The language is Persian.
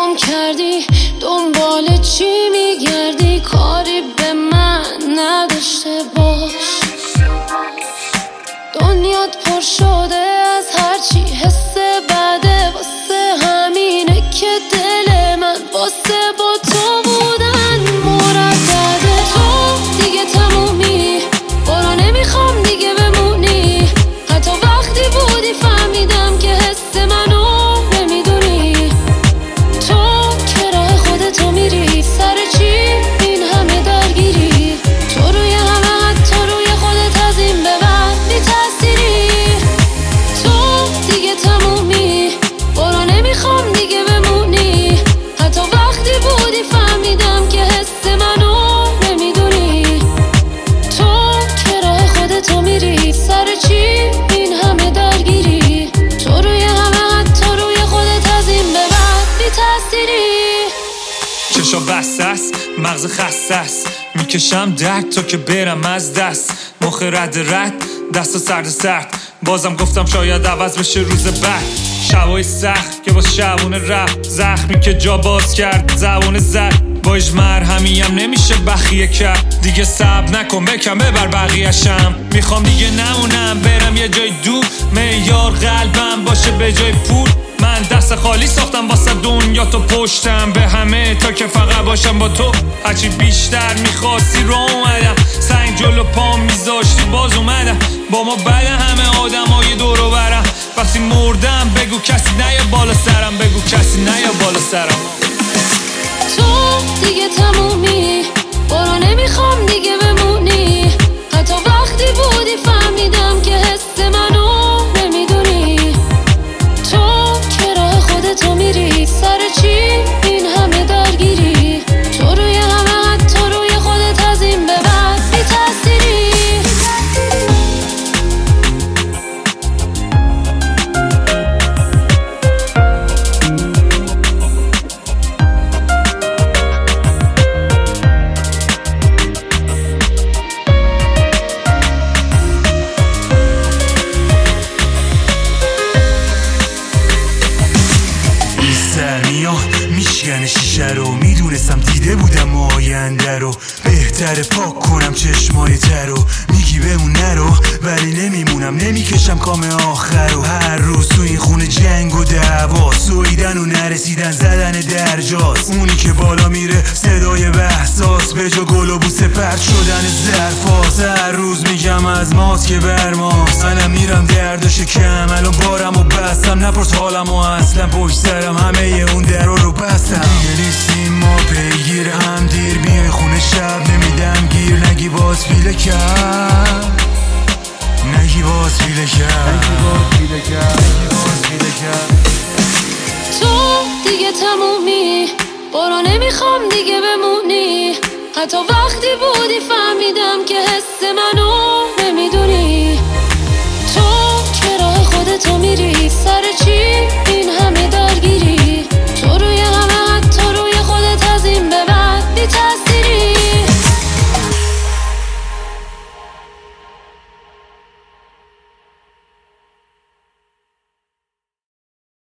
گم کردی، دنبال چی میگردی؟ کاری به من نداشته باش. دنیات پر شده از هرچی حس بده، واسه همینه که دل من واسه با تو بودن مردده. تو دیگه تمومی، برو نمیخوام دیگه بمونی. حتی وقتی بودی فهمیدم که حس منو نمیدونی. تو که راه خودتو میری، سر چی این همه درگیری؟ تو روی همه، حتی روی خودت از این به بعد بی تأثیری. تو دیگه تمومی، برو نمیخوام دیگه بمونی. حتی وقتی بودی فهمیدم که حس منو نمیدونی. تو که راه خودتو میری، سر چی این همه درگیری؟ تو روی همه، حتی روی خودت از این به بعد بی تأثیری. چشا بسته است، مغز خسته است، میکشم درد تا که برم از دست. مخ رد دست و سرد بازم گفتم شاید عوض بشه روز بعد. شبای سخت که باز شبونه رفت، زخمی که جا باز کرد زبون زد. با اجمر همیم نمیشه بخیه کرد. دیگه صبر نکن بکن ببر بقیه‌شم. میخوام دیگه نمونم برم یه جای دور، معیار قلبم باشه به جای پول. من دست خالی ساختم واسه دنیا، تو پشتم به همه تا که فقط باشم با تو. هرچی بیشتر میخواستی رو اومدم، سنگ جلو پام میذاشتی باز اومدم. با ما بعد همه آدمای دور و برم، وقتی مردم بگو کسی نیا بالا سرم، بگو کسی نیا بالا سرم. تو دیگه تمومی، برو نمیخوام دیگه بمونی. حتی وقتی بودی فهمیدم که حس منو نمیدونی. تو که راه خودتو میری، سر چی این همه درگیری؟ تو روی همه، حتی روی خودت از این به بعد بی تأثیری. میشکنه شیشه رو، میدونستم دیده بودم آینده رو. بهتره پاک کنم چشمای ترو، میگی بمون نرو ولی نمیمونم، نمیکشم کام آخر رو. هر روز تو این خونه جنگ و دعوا، سویدن و نرسیدن زدن درجاست. اونی که بالا میره صدای بحثاست، به جا گل و بوسه پرت شدن ظرفاست. هر روز میگم از ماست که بر ماست، منم میرم درد و شکم الان بارم و بستم. نپرس حالم و اصلا پشت سرم همه اون درو رو بستم. دیگه نیستیم ما پیگیر هم، دیر بیای خونه شب نمیدم گیر. نگی باز پیله کرد، نگی باز پیله کرد، تو دیگه تمومی، برو نمیخوام دیگه بمونی. حتی وقتی بودی فهمیدم که حس منو